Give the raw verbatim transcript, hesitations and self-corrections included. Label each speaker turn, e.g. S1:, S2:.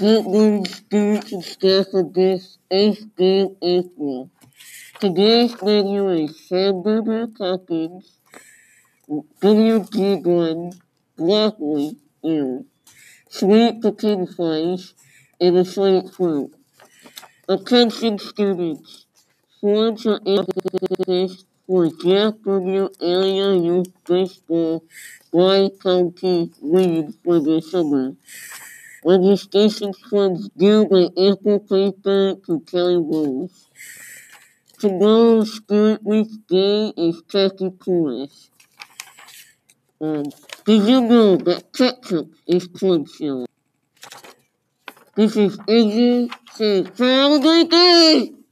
S1: Good morning, students and staff of this eighth grade April. Today's menu is hamburger toppings, W G bun, broccoli, ew, sweet potato fries, and a slight fruit. Attention students, forms are emphasis for Jack W. Area Youth Baseball Y County League for the summer. Registration forms due by April twenty-third to Kelly Rose. Tomorrow's Spirit Week Day is Turkey Tourist. Um, did you know that ketchup is corn syrup? This is Iggy saying, have a great day!